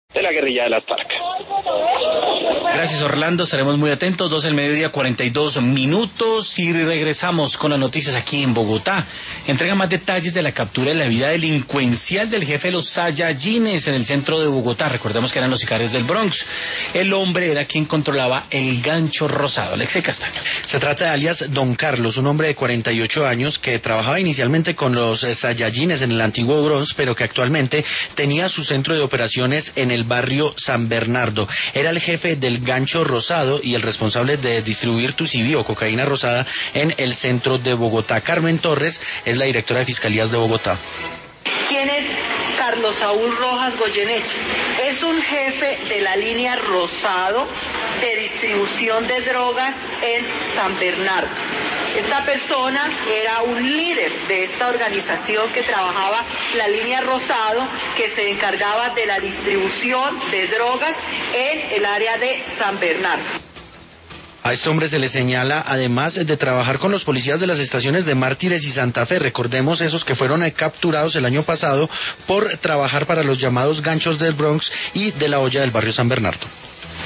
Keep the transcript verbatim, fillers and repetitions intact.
de la guerrilla de las FARC. Gracias, Orlando, estaremos muy atentos. Dos del mediodía, cuarenta y dos minutos, y regresamos con las noticias aquí en Bogotá. Entrega más detalles de la captura de la vida delincuencial del jefe de los Saiyajines en el centro de Bogotá. Recordemos que eran los sicarios del Bronx. El hombre era quien controlaba el gancho rosado. Alexei Castaño. Se trata de alias Don Carlos, un hombre de cuarenta y ocho años que trabajaba inicialmente con los Saiyajines en el antiguo Bronx, pero que actualmente tenía su centro de operaciones en el barrio San Bernardo. Era el jefe del gancho rosado y el responsable de distribuir tucibí o cocaína rosada en el centro de Bogotá. Carmen Torres es la directora de Fiscalías de Bogotá. ¿Quién es Carlos Saúl Rojas Goyeneche? Es un jefe de la línea Rosado de distribución de drogas en San Bernardo. Esta persona era un líder de esta organización que trabajaba la línea Rosado, que se encargaba de la distribución de drogas en el área de San Bernardo. A este hombre se le señala, además de trabajar con los policías de las estaciones de Mártires y Santa Fe, recordemos esos que fueron capturados el año pasado por trabajar para los llamados ganchos del Bronx y de la olla del barrio San Bernardo.